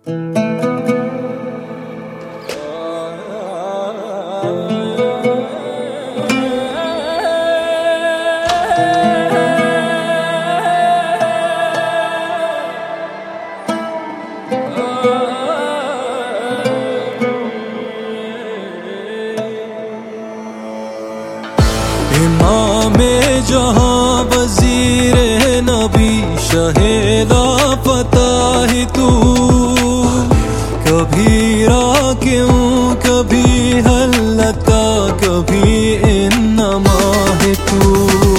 امام جهاں وزیر نبی شاہد فتح تو کبھی راکعوں کبھی حلتا کبھی انما ہے تو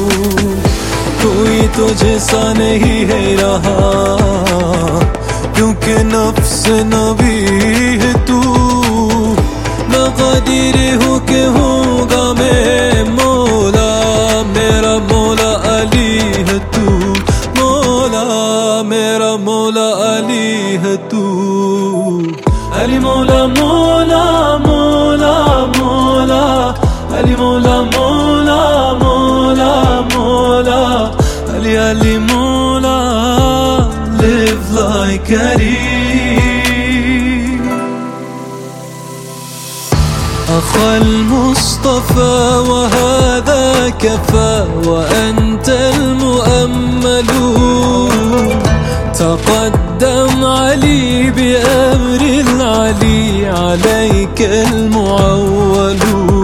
کوئی تجھ سا نہیں ہے رہا کیونکہ نفس نبی ہے تو میں قادر ہوں کہ ہوں گا میں مولا میرا مولا علی ہے تو مولا میرا مولا علی ہے تو علی مولا مولا مولا مولا علی مولا مولا مولا مولا علی علی مولا live like Ali أخا المصطفى وهذا كفى وأنت المؤمل تقدم علي بأمر العلي عليك المعول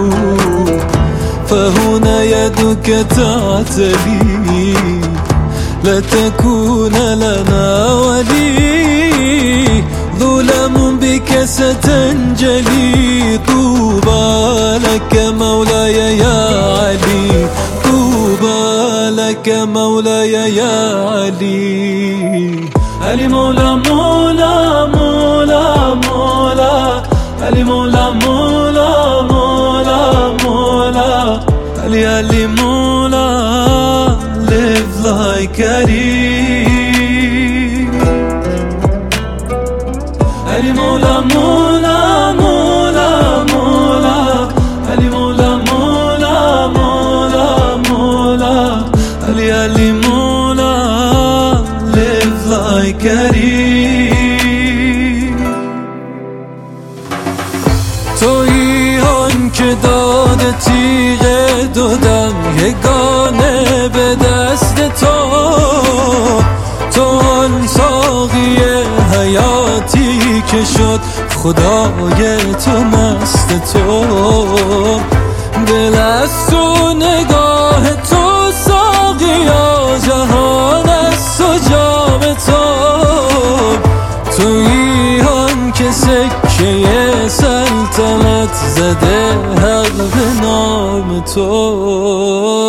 فهنا يدك تعتلي لتكون لنا ولي ظلم بك ستنجلي طوبى لك مولاي يا علي طوبى لك مولاي يا علي علي مولا مولا مولا مولا علي مولا مولا مولا مولا علي علي مولا live like Ali Ali مولا مولا مولا مولا Ali مولا مولا مولا مولا Ali Ali مولا live like Ali تویی آن که داده تیغ دودم یگانه به دست تو آن ساقی حیاتی که شد خدای تو مست تو دل از تو نگاه تو ساقیا جهان از تو جام تو تویی آن که سکه سلطنت زده حق به نام تو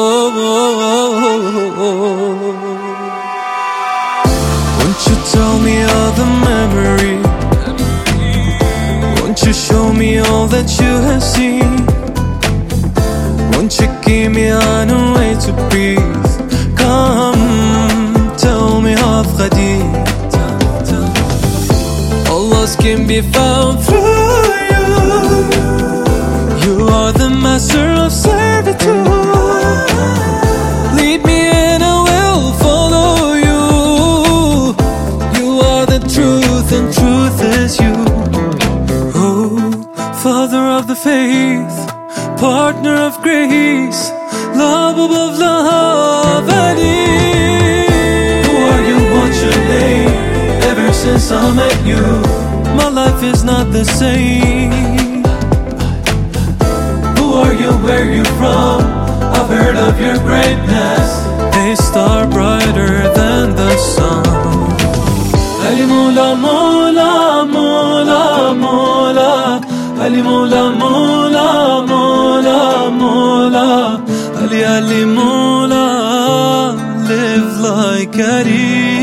Won't you tell me all the memory Won't you show me all that you have seen Won't you give me on a way to breathe Come tell me of Qadir All lost can be found through you You are the master of servitude Lead me and I will follow you You are the truth and truth is you Oh, Father of the faith Partner of grace Love above love Ali Who are you, what's your name Ever since I met you My life is not the same Who are you, where you from I've heard of your greatness A star brighter than the sun Ali Mola Mola Mola Mola Ali Mola Mola Mola Mola Ali Ali Mola Live like Ali